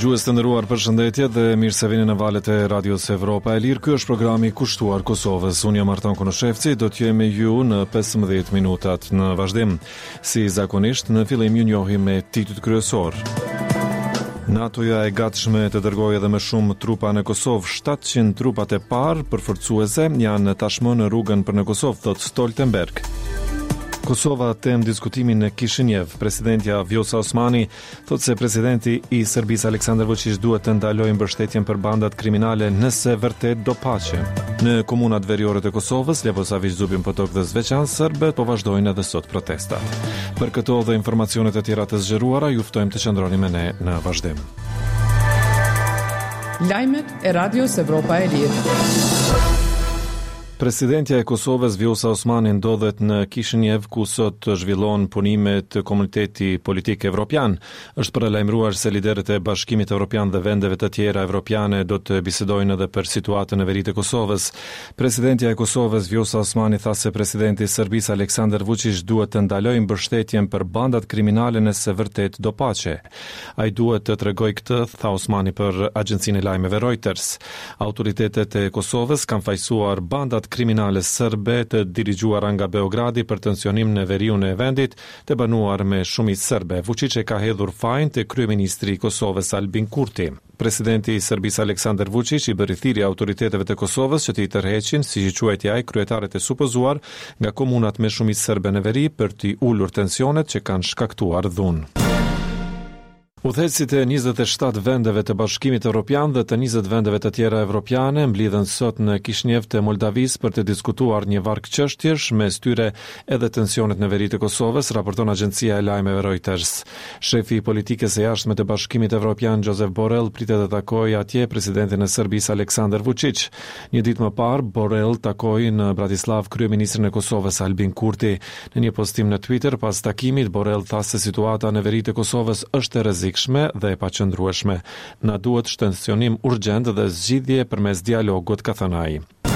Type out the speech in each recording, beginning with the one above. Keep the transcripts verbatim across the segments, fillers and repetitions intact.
Dëgjues të nderuar, përshëndetje dhe mirë se vini në valët e Radios Evropa e Lirë. Ky është programi kushtuar Kosovës. Unë jam Artan Konoshevci, do të jem me ju në pesëmbëdhjetë minutat në vazhdim. Si zakonisht, në fillim ju njohim me titujt kryesor. NATO-ja e gatshme të dërgojë edhe më shumë trupa në Kosovë. shtatëqind trupat e parë përforcuese janë tashmë në rrugën për në Kosovë, thot Stoltenberg. Kosova tem diskutimin në Kishinjev. Presidentja Vjosa Osmani thot se presidenti i Serbisë Aleksandar Vučić duhet të ndalojë mbështetjen për bandat kriminale nëse vërtet do paqe. Në komunat veriore të Kosovës, Levosavić, Zubin Potok dhe Zveçan, serbët po vazhdojnë edhe sot protestat. Për këto dhe informacionet e tjera të zgjeruara, ju ftojmë të qëndroni me ne në vazhdim. Lajmet e Radios Evropa e Lirë. Presidentja e Kosovës Vjosa Osmani ndodhet në Kishinjev, ku sot zhvillon punimet të Komuniteti Politik Evropian. Është paralajmëruar se liderët e Bashkimit Evropian dhe vendeve të tjera evropiane do të bisedojnë edhe për situatën e veri të Kosovës. Presidentja e Kosovës Vjosa Osmani tha se presidenti i Serbisë Aleksandar Vučić duhet të ndalojë mbështetjen për bandat kriminale nëse vërtet do paqe. Ai duhet të tregojë këtë, tha Osmani për agjencinë e lajmeve Reuters. Autoritetet e Kosovës kanë fajsuar bandat kriminale serbe të dirigjuara nga Beogradi për tensionim në veriun e vendit, të banuar me shumicë serbe. Vučić e ka hedhur fajin te kryeministri i Kosovës Albin Kurti. Presidenti i Serbisë Aleksandar Vučić i bëri thirrje autoriteteve të Kosovës që t'i tërheqin, siç i quajti ai, kryetaret e supozuar nga komunat me shumicë serbe në veri për t'i ulur tensionet që kanë shkaktuar dhunë. Udhëheqësit e njëzet e shtatë vendeve të Bashkimit Evropian dhe të njëzet vendeve të tjera evropiane mblidhen sot në Kishinjev të Moldavisë për të diskutuar një varg çështjesh, mes tyre edhe tensionet në veri të Kosovës, raporton agjencia e lajmeve Reuters. Shefi i politikës së jashtme të Bashkimit Evropian Josep Borrell pritet të takojë atje presidentin e Serbisë Aleksandar Vučić. Një ditë më parë, Borrell takoi në Bratislav kryeministrin e Kosovës Albin Kurti. Në një postim në Twitter pas takimit, Borrell tha se situata në veri të Kosovës është e rrezikshme dhe e paqëndrueshme. Na duhet shtensionim urgjent dhe zgjidhje përmes dialogut, ka thënë ai.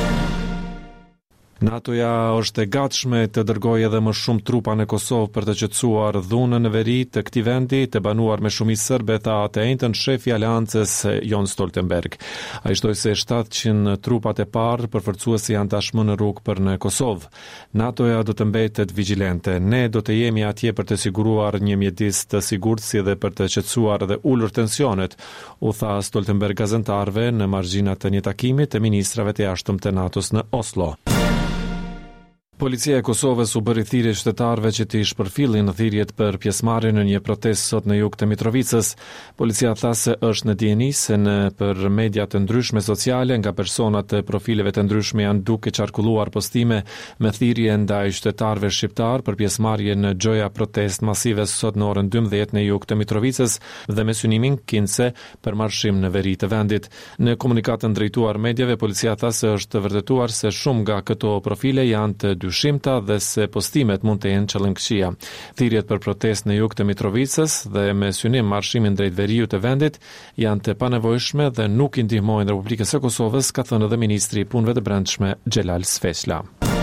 NATO-ja është e gatshme të dërgojë edhe më shumë trupa në Kosovë për të qetësuar dhunën në veri të këtij vendi, të banuar me shumicë serbe, tha të njëjtën shefi i aleancës Jens Stoltenberg. Ai shtoi se shtatëqind trupat e parë përforcuese janë tashmë në rrugë për në Kosovë. NATO-ja do të mbetet vigjilente. Ne do të jemi atje për të siguruar një mjedis të sigurt, si dhe për të qetësuar dhe ulur tensionet, u tha Stoltenberg gazetarëve në margjinat të një takimi të ministrave të jashtëm të NATO-s në Oslo. Policia e Kosovës u bëri thirrje qytetarëve që të shpërfillin thirrjet për pjesëmarrje në një protestë sot në jug të Mitrovicës. Policia tha se është në dijeni se në për media të ndryshme sociale nga persona të profileve të ndryshme janë duke qarkulluar postime me thirrje ndaj qytetarëve shqiptar për pjesëmarrje në gjoja protestë masive sot në orën dymbëdhjetë në jug të Mitrovicës dhe me synimin kinse për marshim në veri të vendit. Në komunikatën drejtuar mediave, policia tha se është vërtetuar se shumë nga këto profile janë të dyshimta dhe se postimet mund të jenë qëllimkëqija. Thirrjet për protestë në jug të Mitrovicës dhe me synim marshimin drejt veriut të vendit janë të panevojshme dhe nuk i ndihmojnë Republikës së Kosovës, ka thënë edhe ministri i punëve të brendshme Xhelal Sveçla.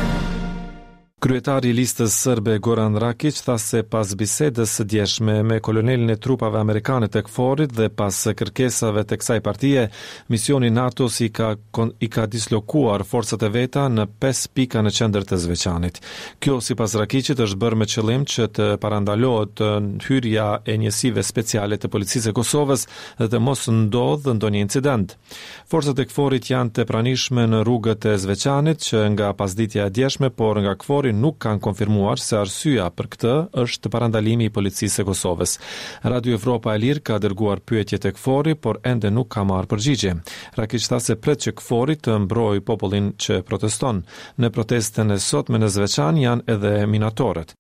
Kryetari i listës serbe Goran Rakić tha se pas bisedës së djeshme me kolonelin e trupave amerikane të KFOR-it dhe pas kërkesave të kësaj partie, misioni NATO i ka, i ka dislokuar forcat e veta në pesë pika në qendër të Zveçanit. Kjo, sipas Rakićit, është bërë me qëllim që të parandalohet hyrja e njësive speciale të policisë së Kosovës dhe të mos ndodhë ndonjë incident. Forcat e KFOR-it janë të pranishme në rrugët e Zveçanit që nga pasditja e djeshme, por nga KFOR-i nuk kanë konfirmuar se arsyeja për këtë është parandalimi i policisë së Kosovës. Radio Evropa e Lirë ka dërguar pyetje tek KFOR-i, por ende nuk ka marrë përgjigje. Rakić tha se pret që KFOR-i të mbrojë popullin që proteston. Në protestën e sotme në Zveçan janë edhe minatorët.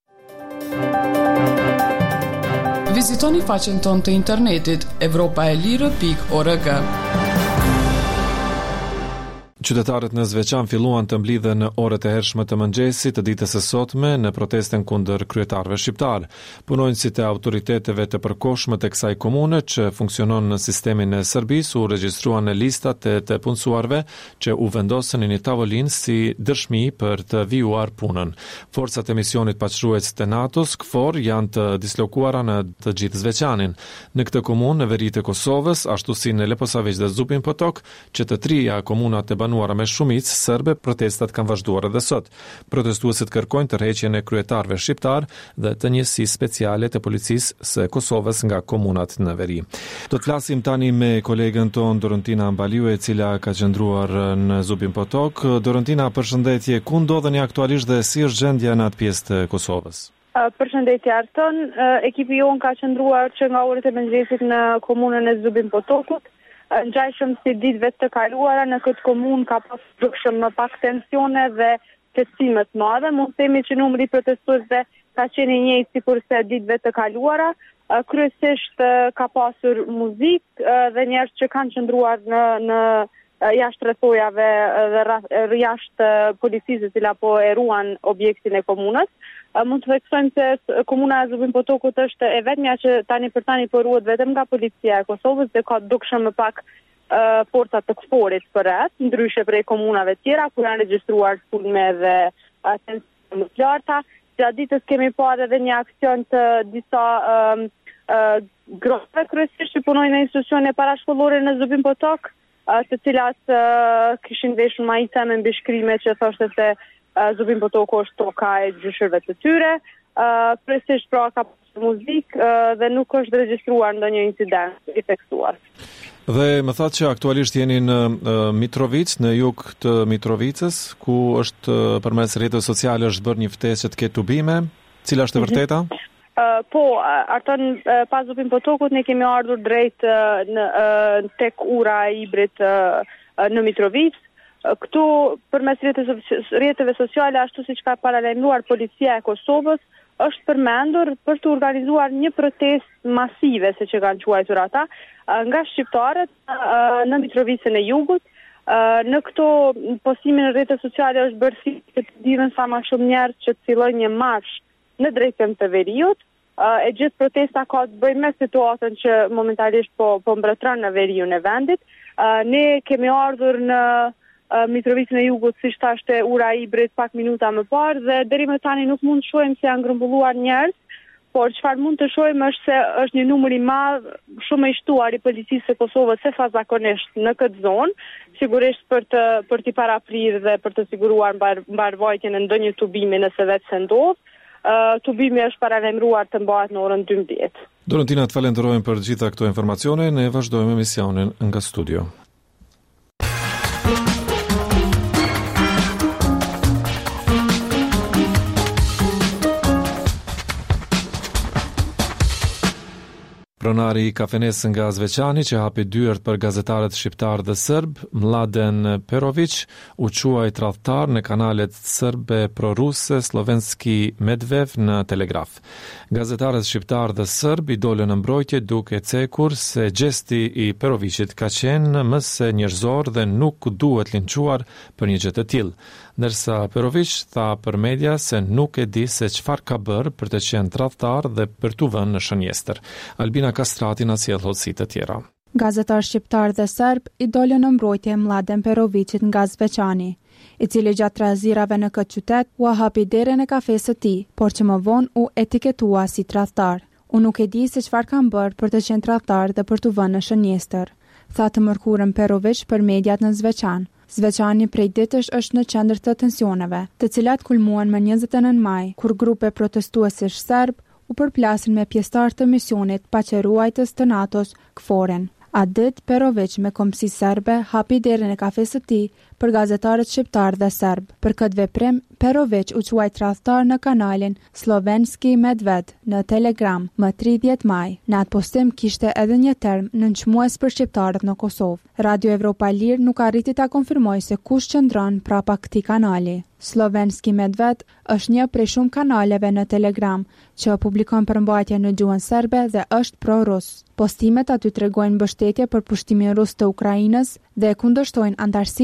Vizitoni faqen tonë të internetit evropaelire pikë org. Qytetarët në Zveçan filluan të mblidhen në orët e hershme të mëngjesit të ditës së sotme në protesten kundër kryetarëve shqiptar. Punonjësit e autoriteteve të përkohshme të kësaj komune që funksionon në sistemin e Serbisë u regjistruan në listat e të punësuarve që u vendosën në një tavolinë si dëshmi për të vijuar punën. Forcat e misionit paqërues të NATO-s KFOR janë të dislokuara në të gjithë Zveçanin. Në këtë komunë në veri të Kosovës, ashtu si në Leposavić dhe Zupin Potok, që të trija komunat e banuara me shumicë serbe, protestat kanë vazhduar edhe sot. Protestuesit kërkojnë tërheqjen e kryetarëve shqiptar dhe të njësisë speciale të policisë së Kosovës nga komunat në veri. Do të flasim tani me kolegen ton Dorontina Mbaliu, e cila ka qëndruar në Zupin Potok. Dorontina, përshëndetje. Ku ndodheni aktualisht dhe si është gjendja në atë pjesë të Kosovës? Uh, Përshëndetje Arton, uh, ekipi jon ka qëndruar që nga orët e mëngjesit në komunën e Zubin Potokut. Uh, Ngjajshëm si ditëve të kaluara në këtë komunë ka pasur më pak tensione dhe testime të mëdha. Mund të themi që numri i protestuesve ka qenë i njëjtë sikurse ditëve të kaluara. Uh, kryesisht uh, ka pasur muzikë uh, dhe njerëz që kanë qëndruar në në jashtë rrethojave dhe jashtë policisë e cila po e ruan objektin e komunës. Mund të theksojmë se komuna e Zubin Potokut është e vetmja që tani për tani po ruhet vetëm nga policia e Kosovës dhe ka dukshëm më pak uh, forcat të KFOR-it për rreth, ndryshe prej komunave tjera ku janë regjistruar sulme dhe uh, tensione më të larta. Gjatë ditës kemi parë edhe një aksion të disa uh, uh, grupeve kryesisht që punojnë në institucione parashkollore në Zubin Potok, të cilat uh, kishin veshur majica me mbishkrime që thoshte se uh, Zubin Potoku është toka e gjyshërve të tyre. Uh, Kryesisht pra ka pasur muzikë uh, dhe nuk është regjistruar ndonjë incident i theksuar. Dhe më thatë që aktualisht jeni në uh, Mitrovic, në jug të Mitrovicës, ku është uh, përmes rrjeteve sociale është bërë një ftesë që të ketë tubime. Cila është e vërteta? Uh, po, uh, Arton, uh, pas Zupin Potokut ne kemi ardhur drejt uh, në uh, tek ura e Ibrit uh, uh, në Mitrovic. Uh, këtu përmes rrjeteve sociale, ashtu siç ka paralajmëruar policia e Kosovës, është përmendur për të organizuar një protestë masive, siç e kanë quajtur ata, uh, nga shqiptarët uh, në Mitrovicën e Jugut. Uh, në këto postime në rrjetet sociale është bërë si të dihen sa më shumë njerëz që të fillojnë një marsh në drejtim të veriut. Uh, e gjithë protesta ka të bëjë me situatën që momentalisht po, po mbretëron në veriun e vendit. Uh, ne kemi ardhur në uh, Mitrovicën e Jugut, siç thashte ura e Ibrit pak minuta më parë, dhe deri më tani nuk mund të shohim se janë grumbulluar njerëz, por çfarë mund të shohim është se është një numër i madh, shumë i shtuar i policisë së Kosovës se fazakonisht në këtë zonë, sigurisht për të për t'i paraprirë dhe për të siguruar mbar, mbarvajtjen e ndonjë tubimi nëse vetë se ndodh. Uh, tubimi është paralajmëruar të mbahet në orën dymbëdhjetë. Dorontina, të falenderojmë për gjitha këto informacione. Ne vazhdojmë emisionin nga studio. Pronari i kafenesë nga Zveçani që hapi dyert për gazetarët shqiptar dhe serb, Mladen Perović, u quaj tradhtar në kanalet serbe proruse Slovenski Medvev në Telegraf. Gazetarët shqiptar dhe serb i dolën në mbrojtje duke cekur se gjesti i Perovićit ka qenë më se njerëzor dhe nuk duhet linçuar për një gjë të tillë. Ndërsa Perović tha për media se nuk e di se çfarë ka bërë për të qenë tradhtar dhe për t'u vënë në shënjestër. Albina Kastrati na sjell hoxhi të tjera. Gazetar shqiptar dhe serb i dolën në mbrojtje Mladen Perovićit nga Zveçani, i cili gjatë razirave në këtë qytet u hapi derën e kafesë së tij, por që më vonë u etiketua si tradhtar. Unë nuk e di se çfarë kam bërë për të qenë tradhtar dhe për t'u vënë në shënjestër, tha të mërkurën Perović për mediat në Zveçan. Zveçani prej ditësh është në qendër të tensioneve, të cilat kulmuan më njëzet e nëntë maj, kur grupe protestuesish serb u përplasin me pjesëtar të misionit paqëruajtës të NATO-s KFOR-in. A dit Perović me komsi serbe hapi derën e kafesë së tij për gazetarët shqiptar dhe serb. Për këtë veprim, Perović u quaj tradhtar në kanalin Slovenski Medved në Telegram më tridhjetë maj. Në atë postim kishte edhe një term nënçmues për shqiptarët në Kosovë. Radio Evropa Lir nuk arriti ta konfirmojë se kush qëndron prapa këtij kanali. Slovenski Medved është një prej shumë kanaleve në Telegram që publikon përmbajtje në gjuhën serbe dhe është pro-rus. Postimet aty tregojnë mbështetje për pushtimin rus të Ukrainës dhe kundërshtojnë antarësimin e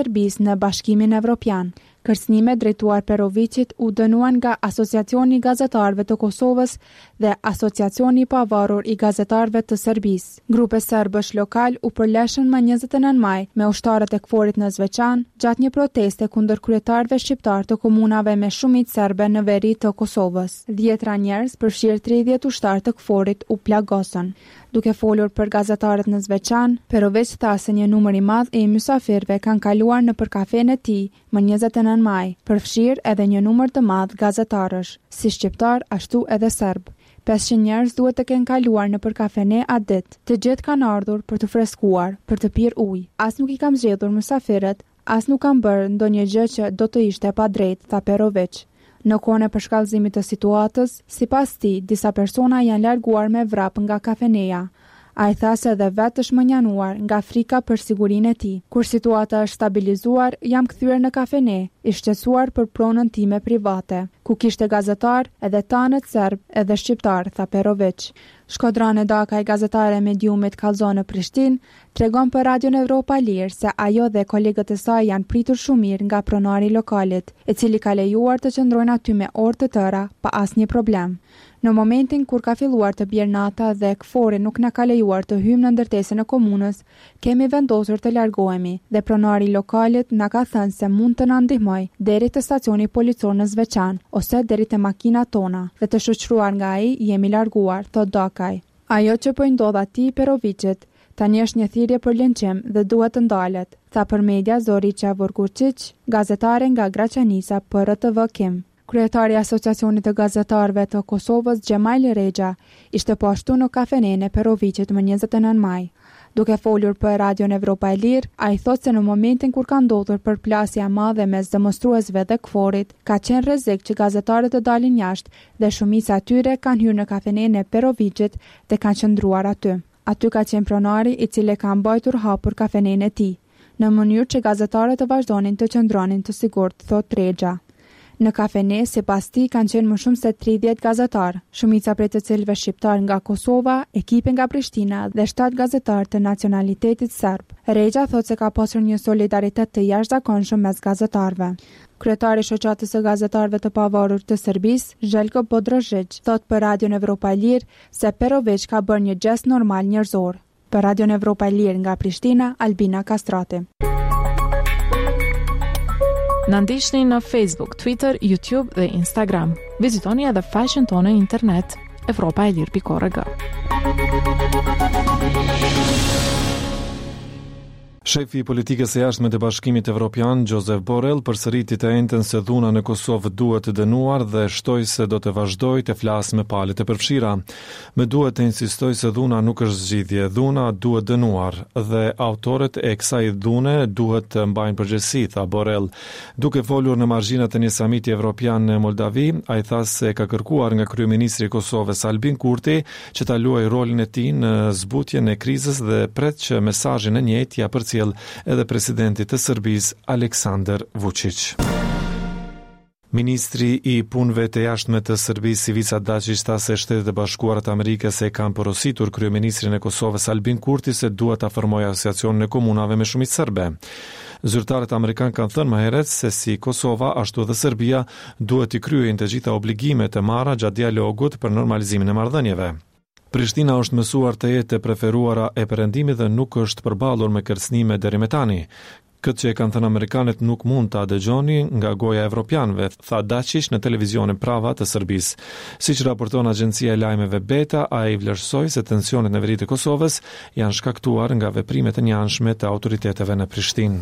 Serbisë në Bashkimin Evropian. Kërcënimet drejtuar Perovicit u dënuan nga Asociacioni i Gazetarëve të Kosovës dhe Asociacioni i Pavarur i Gazetarëve të Serbisë. Grupe serbësh lokal u përleshën më njëzet e nëntë maj me ushtarët e Kforit në Zveçan gjatë një proteste kundër kryetarëve shqiptar të komunave me shumicë serbe në veri të Kosovës. Dhjetra njerëz, përfshirë tridhjetë ushtarë të Kforit, u plagosën. Duke folur për gazetarët në Zveçan, Perovic tha se një numër i madh i mysafirëve kanë kaluar nëpër kafenë e tij më njëzet e nëntë maj, përfshirë edhe një numër të madh gazetarësh, si shqiptar ashtu edhe serb. pesëqind njerëz duhet të kenë kaluar nëpër kafene atë ditë. Të gjithë kanë ardhur për të freskuar, për të pirë ujë. As nuk i kam zgjedhur mysafirët, as nuk kam bërë ndonjë gjë që do të ishte pa drejtë, tha Perovic. Në kohën e përshkallëzimit të situatës, sipas tij, disa persona janë larguar me vrap nga kafeneja. A i tha se edhe vetë është mënjanuar nga frika për sigurinë e tij. Kur situata është stabilizuar, jam kthyer në kafene, i shqetësuar për pronën time private, ku kishte gazetar edhe tanët serb edhe shqiptar, tha Perovic. Shkodrane Daka, i gazetare e mediumit Kallzo në Prishtinë, tregon për Radion Evropa Lirë se ajo dhe kolegët e saj janë pritur shumë mirë nga pronari i lokalit, i cili ka lejuar të qëndrojnë aty me orë të tëra pa asnjë problem. Në momentin kur ka filluar të bjerë nata dhe Kfori nuk na ka lejuar të hyjmë në ndërtesën e komunës, kemi vendosur të largohemi dhe pronari i lokalit na ka thënë se mund të na ndihmoj deri te stacioni policor në Zveçan ose deri te makinat tona dhe të shoqëruar nga ai jemi larguar, thot Dakaj. Ajo që po i ndodh atij Perovicit tani është një thirrje për lënçim dhe duhet të ndalet, tha për media Zorica Vorkučić, gazetare nga Graçanisa për R T V Kim. Kryetari i Asociacionit të Gazetarëve të Kosovës, Xhemail Rexha, ishte po ashtu në kafenen e Perovicit më njëzet e nëntë maj. Duke folur për Radion Evropa e Lirë, ai thotë se në momentin kur ka ndodhur përplasja e madhe mes demonstruesve dhe Kforit, ka qenë rrezik që gazetarët të dalin jashtë dhe shumica e tyre kanë hyrë në kafenen e Perovicit dhe kanë qëndruar aty. Aty ka qenë pronari i cili ka mbajtur hapur kafenen e tij, në mënyrë që gazetarët të vazhdonin të qëndronin të sigurt, thot Rexha. Në kafene, sipas tij, kanë qenë më shumë se tridhjetë gazetarë, shumica prej të cilëve shqiptar nga Kosova, ekipe nga Prishtina dhe shtatë gazetarë të nacionalitetit serb. Rexha thotë se ka pasur një solidaritet të jashtëzakonshëm mes gazetarëve. Kryetari i shoqatës së gazetarëve të pavarur të Serbisë, Željko Podrožić, thotë për Radion Evropa e Lirë se Perovic ka bërë një gest normal njerëzor. Për Radion Evropa e Lirë nga Prishtina, Albina Kastrati. Na ndiqni në Facebook, Twitter, YouTube dhe Instagram. Vizitoni edhe faqen tonë në internet evropa e lirë pikë org. Shefi i politikës së jashtme të Bashkimit Evropian, Josep Borrell, përsëriti të njëjtën se dhuna në Kosovë duhet të dënuar dhe shtoi se do të vazhdojë të flasë me palët e përfshira. Me duhet të insistoj se dhuna nuk është zgjidhje, dhuna duhet dënuar dhe autorët e kësaj dhune duhet të mbajnë përgjegjësi, tha Borrell. Duke folur në margjinat e një samiti evropian në Moldavi, ai tha se ka kërkuar nga kryeministri i Kosovës Albin Kurti që ta luajë rolin e tij në zbutjen e krizës dhe pret që mesazhin e njëjtë ja përcjell edhe presidenti të Serbisë Aleksandar Vučić. Ministri i punëve të jashtme të Serbisë Ivica Dačić tha se Shtetet e Bashkuara të Amerikës e kanë porositur kryeministrin e Kosovës Albin Kurti se duhet ta formojë asociacionin e komunave me shumicë serbe. Zyrtarët amerikanë kanë thënë më herët se si Kosova ashtu edhe Serbia duhet të kryejnë të gjitha obligimet e marra gjatë dialogut për normalizimin e marrëdhënieve. Prishtina është mësuar të jetë e preferuara e perëndimit dhe nuk është përballur me kërcënime deri me tani. Këtë që e kanë thënë amerikanët nuk mund ta dëgjoni nga goja e evropianëve, tha Dačić në televizionin Prava të Serbisë. Siç raporton agjencia e lajmeve Beta, ai vlerësoi se tensionet në veri të Kosovës janë shkaktuar nga veprimet e njanshme të autoriteteve në Prishtinë.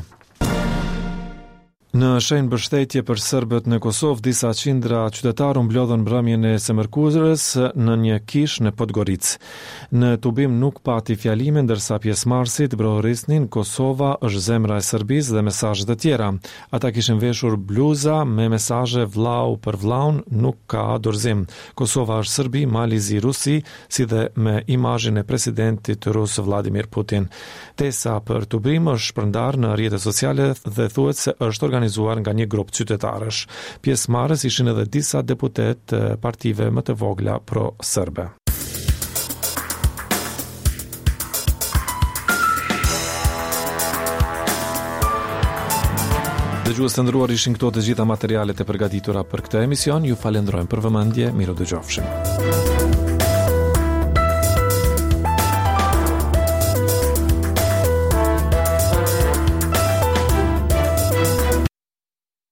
Në shenjë mbështetje për serbët në Kosovë, disa qindra qytetarë mblodhën mbrëmjen e së mërkurës në një kishë në Podgoricë. Në tubim nuk pati fjalime, ndërsa pjesëmarrësit brohorisnin Kosova është zemra e Serbisë dhe mesazhe të tjera. Ata kishin veshur bluza me mesazhe vllau për vllaun, nuk ka dorëzim. Kosova është Serbi, mali zi Rusi, si dhe me imazhin e presidentit rus Vladimir Putin. Tesa për tubim është shpërndar në rrjetet sociale dhe thuhet se është organizuar nga një grup qytetarësh. Pjesëmarrës ishin edhe disa deputet të partive më të vogla pro-serbe. Dëgjues të nderuar, ishin këto të gjitha materialet e përgatitura për këtë emision. Ju falenderojmë për vëmendje. Miru dëgjofshim.